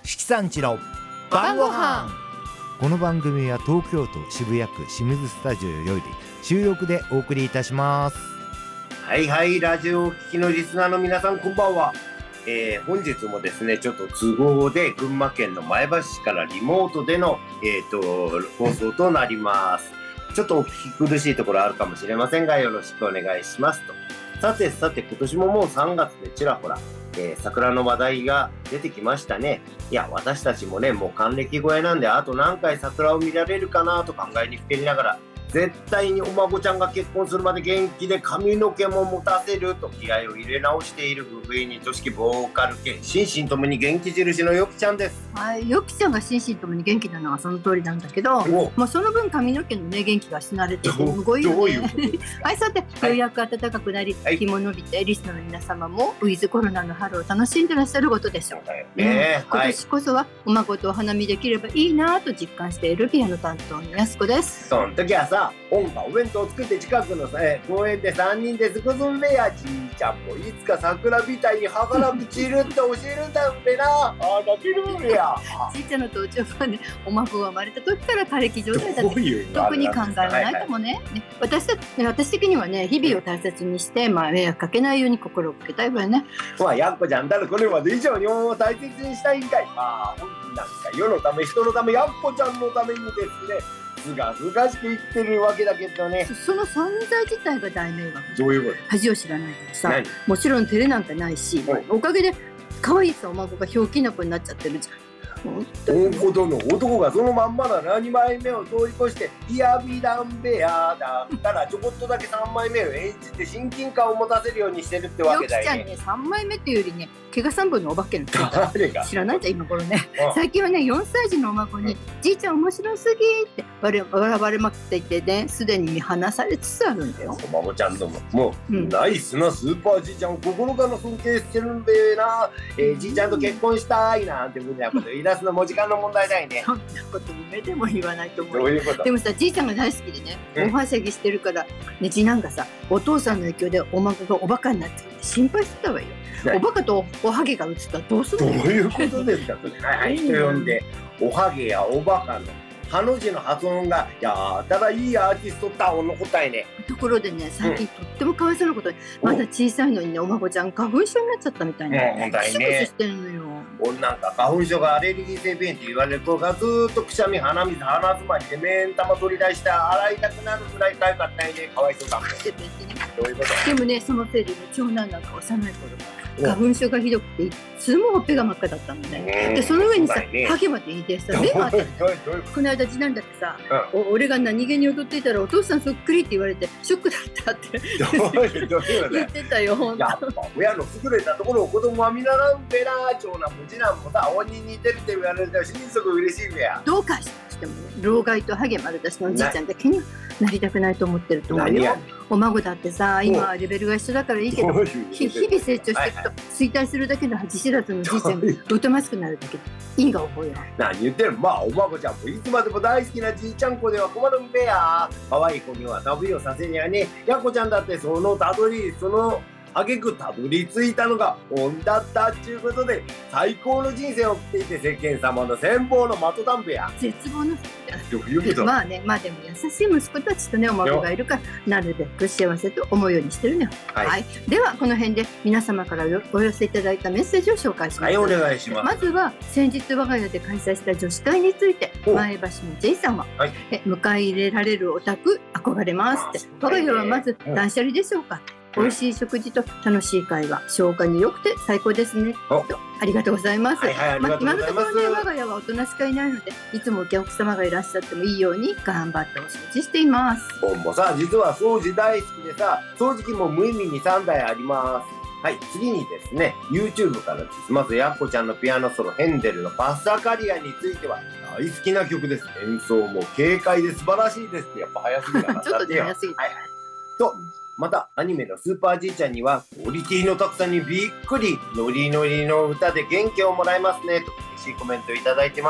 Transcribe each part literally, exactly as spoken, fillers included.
色さんちの晩ご飯。この番組は東京都渋谷区清水スタジオより収録でお送りいたします。 はいはい、ラジオをお聞きのリスナーの皆さん、こんばんは。えー、本日もですね、ちょっと都合で群馬県の前橋市からリモートでの、えー、と放送となります。ちょっとお聞き苦しいところあるかもしれませんが、よろしくお願いしますと。さてさて、今年ももうさんがつでちらほら、えー、桜の話題が出てきましたね。いや、私たちもね、もう還暦超えなんで、あと何回桜を見られるかなと考えにふけりながら、絶対にお孫ちゃんが結婚するまで元気で髪の毛も持たせると気合を入れ直している不意に女子ボーカル系心身ともに元気印のよきちゃんです。 はい、よきちゃんが心身ともに元気なのはその通りなんだけど、もうその分髪の毛のね元気が失われててすごいよね。はい、さて、ようやく暖かくなり、はい、日も伸びてリスナーの皆様もウィズコロナの春を楽しんでらっしゃることでしょう。はいね、うん、今年こそはお孫とお花見できればいいなと実感しているピアノ担当のやすこです。 その時はさ、音がお弁当を作って近くの、えー、公園でさんにんで過ごすんべや。じいちゃんもいつか桜みたいに歯からぶちるって教えるんだんべな。ああ、泣けるんべや。 じいちゃんの登場はね、お孫が生まれた時から枯れ木状態だって特に考えられないかもね。はいはい、ね、私た私的にはね、日々を大切にして、まあ、迷惑かけないように心をかけたいわよね。 まあ、やっこちゃんたらこれまで以上にを大切にしたいんかい。まあ、本当になんか世のため人のためやっこちゃんのためにですね、すがすがしく生きてるわけだけどね。 そ, その存在自体が大迷惑。 どういうこと？ 恥を知らないからさ、もちろん照れなんかないし、おかげで可愛いさお孫がひょうきな子になっちゃってるじゃん。 本当の男がそのまんまならにまいめを通り越して「いやびだんべや」だったらちょこっとだけさんまいめを演じて親近感を持たせるようにしてるってわけだよね。 よきちゃんね、さんまいめっていうよりね、毛がさんぼんのお化けの知らないじゃん今頃ね。最近はね、よんさい児のお孫に「じいちゃん面白すぎ」って笑われまくっていてね、すでに見放されつつあるんだよ。 お孫ちゃんのももう、うん、ナイスなスーパーじいちゃんを心から尊敬してるんでな、えー、じいちゃんと結婚したいなんてふうなこと言い出すのも時間の問題だよね。 そんなこと夢でも言わないと思う。 どういうこと？ でもさ、じいちゃんが大好きでね、おはしゃぎしてるから、ね、次男がさ、お父さんの影響でお孫がおバカになっちゃって心配してたわよ。おバカとおはげが映ったらどうするの？ どういうことですか？はいはい、人呼んでおはげやおバカのハの字の発音がやたらいいアーティストだおの答えね。 ところでね、最近とってもかわいそうなことに、うん、まだ小さいのにね、お孫ちゃん花粉症になっちゃったみたいな。 問題ね。 クシュクシュしてるのよ。 俺なんか花粉症がアレルギー性鼻炎って言われる子がずーっとくしゃみ鼻水鼻詰まりで目ん玉取り出して洗いたくなるぐらいかゆかったんで、かわいそうだもん。どういうこと？ でもね、そのせいでね、長男なんか幼い頃花粉症がひどくていつもほっぺが真っ赤だったのね。でその上にさ、ハゲまでいてさ、目があってこの間次男だってさ、うん、俺が何気に踊っていたらお父さんそっくりって言われてショックだったって言ってたよ。 やっぱ親の優れたところを子供は見習うんべな。長男も次男もさ、鬼に似てるって言われたら心底嬉しいべや。 どうかしてもね、老害とハゲ丸出しのおじいちゃんだけにはなりたくないと思ってると思うよ。お孫だってさ、今はレベルが一緒だからいいけど、日々成長していくと衰退するだけの恥知らずのじいちゃんがおとなしくなるだけでいいが覚えよ。 何言ってる。まあお孫ちゃんもいつまでも大好きなじいちゃん子では困るんべや。可愛い子には旅をさせにゃね。やこちゃんだってそのたどりそのあげくたどり着いたのが恩だったっちゅうことで、最高の人生を送っていて世間様の羨望の的だんべや。 絶望のどういうこと？ まあね、まあでも優しい息子たちとね、お孫がいるからなるべく幸せと思うようにしてるのよ。はい、はい、ではこの辺で皆様からお寄せいただいたメッセージを紹介します。 はい、お願いします。 まずは先日我が家で開催した女子会について、前橋の ジェイ さんは、はい、え迎え入れられるオタク憧れますって。我が家はまず断捨離でしょうか。美味しい食事と楽しい会話、消化に良くて最高ですねと。ありがとうございます。はいはい、ありがとうございます。ま、今のところね、我が家はおとなしくいないので、いつもお客様がいらっしゃってもいいように頑張ってお掃除しています。 僕もさ、実は掃除大好きでさ、掃除機も無意味にさんだいあります。はい、次にですね、YouTube からです。まずやっこちゃんのピアノソロヘンデルのパッサカリアについては大好きな曲です。演奏も軽快で素晴らしいですって。やっぱ早すぎたな。 ちょっとね、早すぎた。はいはい。 とまたアニメのスーパーじいちゃんにはクオリティのたくさんにびっくり、ノリノリの歌で元気をもらえますねと嬉しいコメントいただいてます。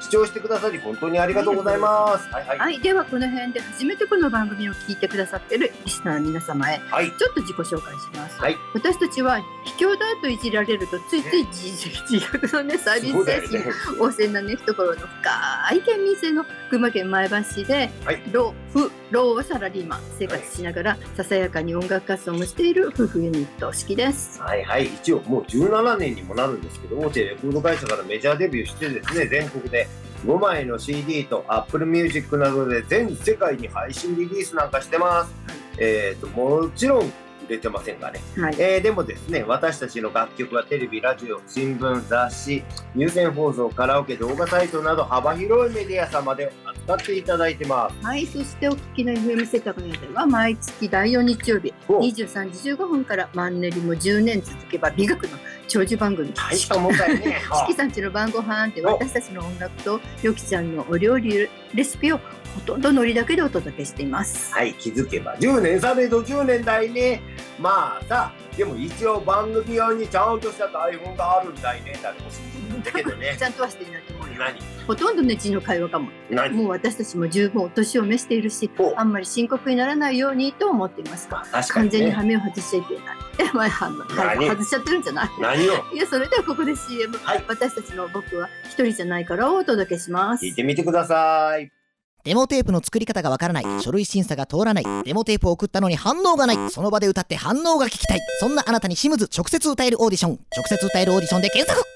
視聴してくださり本当にありがとうございます。はい、はいはい、ではこの辺で初めてこの番組を聞いてくださっているリスナーの皆様へ、はい、ちょっと自己紹介します。はい、私たちは卑怯だといじられるとついつい自虐のねサービス精神旺盛なね懐の深い県民性の群馬県前橋市で、はい、老夫老はサラリーマン生活しながら、はい、ささやかに音楽活動もしている夫婦ユニット式です。 はいはい、一応もうじゅうななねんにもなるんですけど、大手レコード会社からメジャーデビューしてですね、全国でごまいの シーディー と Apple Music などで全世界に配信リリースなんかしてます。えーと、もちろん出てませんがね、はい、えー、でもですね、私たちの楽曲はテレビ、ラジオ、新聞、雑誌、有線放送、カラオケ、動画サイトなど幅広いメディア様で扱っていただいてます。 はい、そしてお聞きの エフエム 世田谷では毎月だいよん日曜日にじゅうさんじじゅうごふんからマンネリもじゅうねん続けば美学の長寿番組大したもんだよね。 四季さんちの晩ご飯で私たちの音楽とよきちゃんのお料理レシピをほとんどノリだけでお届けしています。 はい、気づけばじゅうねん、されどじゅうねんだいね。まあさ、でも一応番組用にちゃんとした台本があるんだいね。誰も信じるんだけどね。 ちゃんとはしていないと思うよ。 何？ ほとんどね字の会話かも。もう私たちも十分お年を召しているし、あんまり深刻にならないようにと思っていますが、 確かにね、 完全に羽目を外しちゃいけない。え、まあ、外しちゃってるんじゃない？ 何を？ いや、それではここで シーエム、はい、私たちの僕は一人じゃないからをお届けします。 聞いてみてください。 デモテープの作り方がわからない、書類審査が通らない、デモテープを送ったのに反応がない、その場で歌って反応が聞きたい、そんなあなたにシムズ直接歌えるオーディション、直接歌えるオーディションで検索。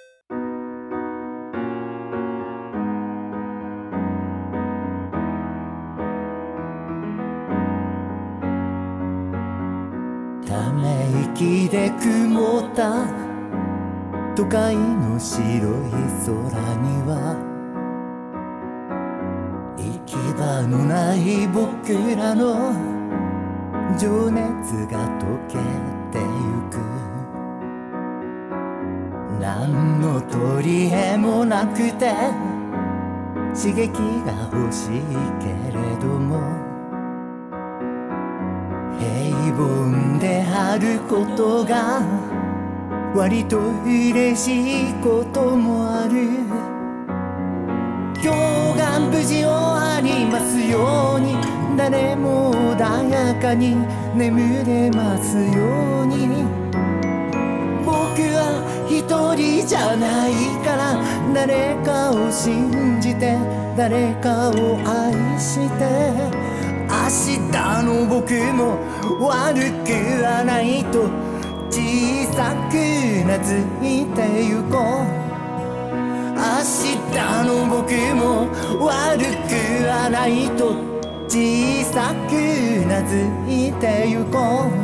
ため息で曇った都会の白い空には行き場のない僕らの情熱が溶けてゆく。何の取り柄もなくて刺激が欲しいけれども、平凡であることが割と嬉しいこともある。今日が無事終わりますように、誰も穏やかに眠れますように。僕は一人じゃないから、誰かを信じて誰かを愛して、明日の僕も悪くはないと小さくなずいてゆこう。明日の僕も悪くはないと小さくなずいてゆこう。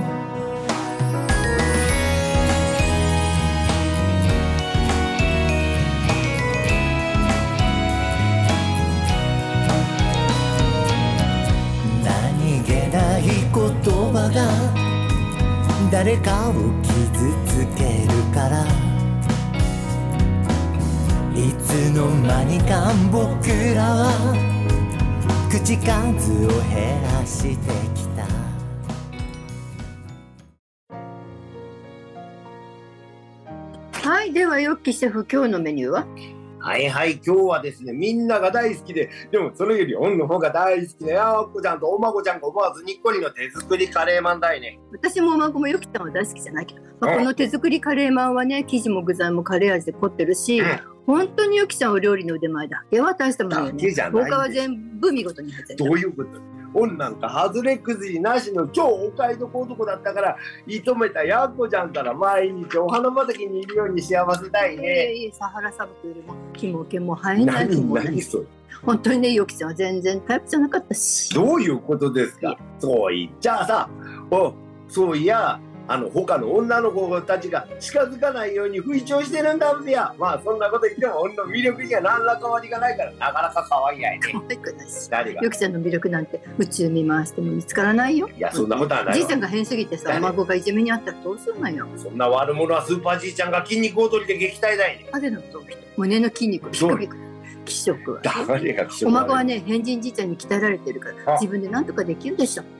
何気ない言葉が誰かを傷つけるから、いつの間にか僕らは口数を減らしてきた。 はい、ではよっきシェフ、今日のメニューは？ はいはい、今日はですね、みんなが大好きで、でもそれよりオンの方が大好きなやっこちゃんとお孫ちゃんが思わずにっこりの手作りカレーマンだいね。 私もお孫もよきちゃんは大好きじゃないけど、まあ、この手作りカレーマンはね、生地も具材もカレー味で凝ってるし、うん、本当によきちゃんお料理の腕前だけは大したものよね。他は全部見事に入ってる。 どういうこと？オンなんか外れくじりなしの超お買い得男だったから、射止めたやっこちゃんから毎日お花畑にいるように幸せたいね。いえいえ、サハラ砂漠よりも木も毛も生えないと思う。 何何それ。 本当にね、よきちゃんは全然タイプじゃなかったし。 どういうことですか？そう言っちゃあさ、おそういやあの他の女の子たちが近づかないように吹聴してるんだぜや。まあそんなこと言っても俺の魅力には何ら変わりがないから、なかなか可愛いやいね。 可愛くないし。誰が？よきちゃんの魅力なんて宇宙見回しても見つからないよ。 いや、そんなことはないわ。 じいちゃんが変すぎてさ、孫がいじめにあったらどうするのよ。 そんな悪者はスーパーじいちゃんが筋肉踊りで撃退だいね。 影の頭皮と胸の筋肉をピクピク。気色は。 誰が気色？ お孫はね、変人じいちゃんに鍛えられてるから、自分で何とかできるでしょ。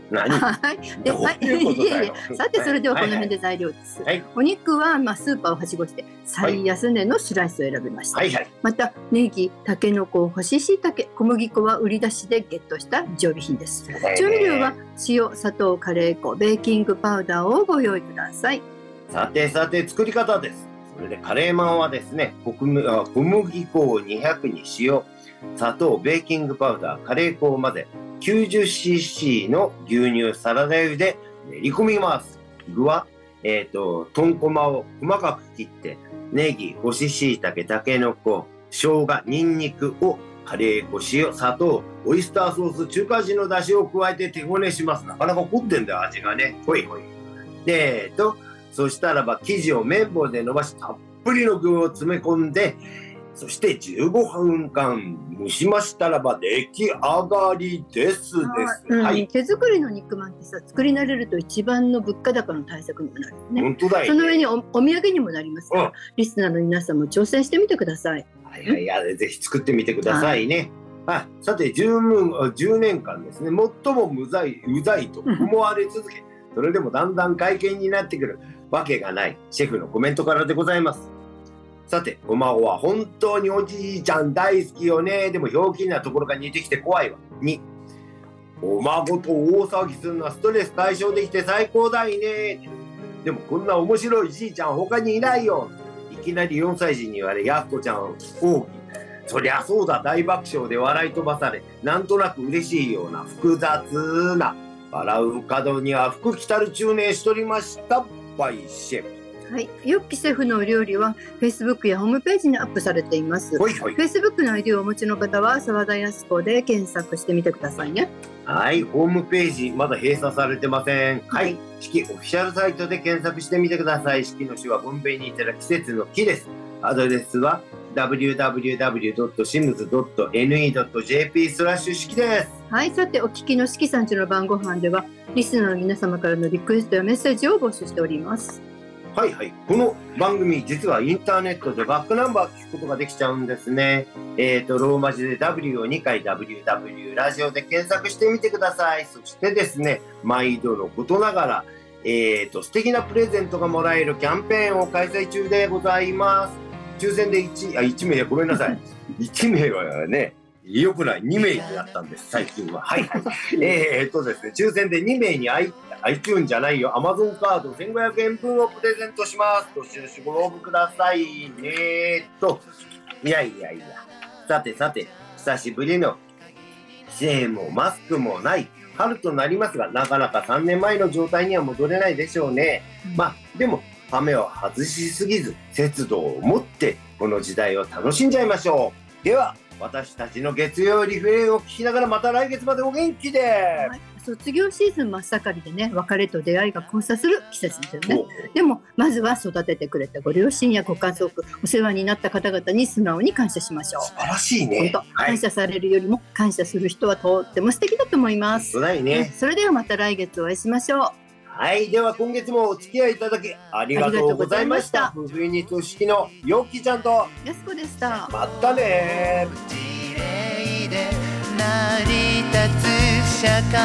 何はいでどうはいいうことだよいえいえさてそれではこの辺で材料です、 はいはいお肉はまあスーパーをはしごして最安値のスライスを選びました、 はいはいまたネギ、タケノコ、干し椎茸、小麦粉は売り出しでゲットした常備品です。調味料は塩、砂糖、カレー粉、ベーキングパウダーをご用意ください。 さてさて作り方です。それでカレーマンはですね、小麦あ小麦粉をにひゃくに塩、砂糖、ベーキングパウダー、カレー粉を混ぜ きゅうじゅっシーシー の牛乳サラダ油で練り込みます。具は、えーと、トンコマを細かく切ってネギ、干し椎茸、タケノコ、生姜、ニンニクをカレー粉、塩、砂糖、オイスターソース、中華味の出汁を加えて手ごねします。なかなか凝ってんだよ、味がね。ほいほい。で、えーと、そしたらば生地を麺棒で伸ばしたっぷりの具を詰め込んで、そしてじゅうごふんかん蒸しましたらば出来上がりですです。 うんはい。 手作りの肉まんってさ、作り慣れると一番の物価高の対策にもなるよね。 本当だよ、ね。 その上に お, お土産にもなりますから、 うん、 リスナーの皆さんも挑戦してみてください。 はいはい、やぜひ作ってみてくださいね。はい、さてじゅう、じゅうねんかんですね、最も無罪うざいと思われ続け、それでもだんだん会見になってくるわけがないシェフのコメントからでございます。さて、お孫は本当におじいちゃん大好きよね。でもひょうきんなところが似てきて怖いわ。に、お孫と大騒ぎするのはストレス解消できて最高だいね。でもこんな面白いじいちゃん他にいないよ。いきなりよんさい児に言われ、やっこちゃん大きい。そりゃそうだ、大爆笑で笑い飛ばされ、なんとなく嬉しいような複雑な、笑う角には福来たる中年しとりましたバイシェフ。 はい、ヨッキシェフのお料理は Facebook やホームページにアップされています。 ほいほい。 Facebook の アイディー をお持ちの方は澤田康子で検索してみてくださいね。 はい、ホームページまだ閉鎖されてません。はい、四季オフィシャルサイトで検索してみてください。四季の四は文明にいたら季節の木です。アドレスは ダブリューダブリューダブリュードットシムズドットエヌイードットジェーピー スラッシュ四季です。 はい、さてお聞きの四季さんちの晩ご飯ではリスナーの皆様からのリクエストやメッセージを募集しております。 はいはい、この番組実はインターネットでバックナンバー聞くことができちゃうんですね。えーとローマ字で W をにかい ダブリューダブリュー ラジオで検索してみてください。そしてですね、毎度のことながら、えーと素敵なプレゼントがもらえるキャンペーンを開催中でございます。抽選で 1, あいち名、ごめんなさいいち名はねよくない、に名でやったんです最近は。はいはいえーとですね、抽選でに名に iTunes じゃないよ Amazon カードせんごひゃくえん分をプレゼントします。どしどしご応募くださいねと。いやいやいや、さてさて、久しぶりの規制もマスクもない春となりますが、なかなかさんねんまえの状態には戻れないでしょうね。まあでも羽目を外しすぎず節度を持ってこの時代を楽しんじゃいましょう。では私たちの月曜リフレインを聞きながらまた来月までお元気で、はい、 卒業シーズン真っ盛りでね、別れと出会いが交差する季節ですよね。でもまずは育ててくれたご両親やご家族、お世話になった方々に素直に感謝しましょう。 素晴らしいね。 本当、はい、感謝されるよりも感謝する人はとっても素敵だと思います。 そうだいね。 それではまた来月お会いしましょう。 はい、では今月もお付き合いいただきありがとうございました。夫婦ユニット式のよっきちゃんとやすこでした。 またね。 で成り立つ社会、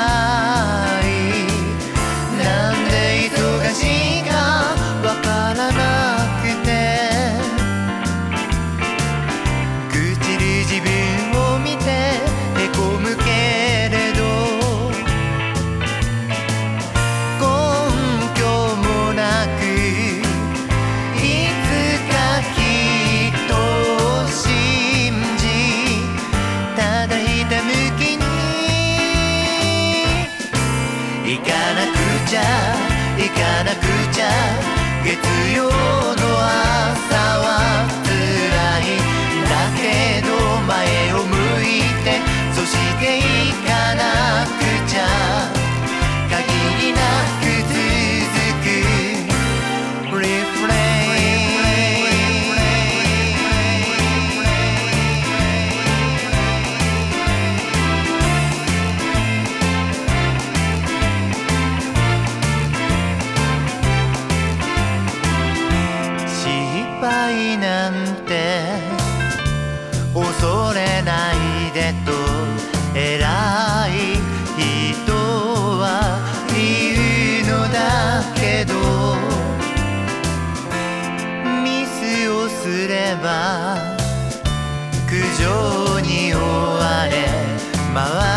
なんで忙しいかわからなくて、愚痴る自分を見てへこむけれど、根拠もなくいつかきっと信じ、ただひたむきに行かなくちゃ行かなくちゃ、月曜の朝は辛いだけど前を向いて、そして行かなくちゃ限りなく続くリフレイン。失敗なんて恐れないでと選回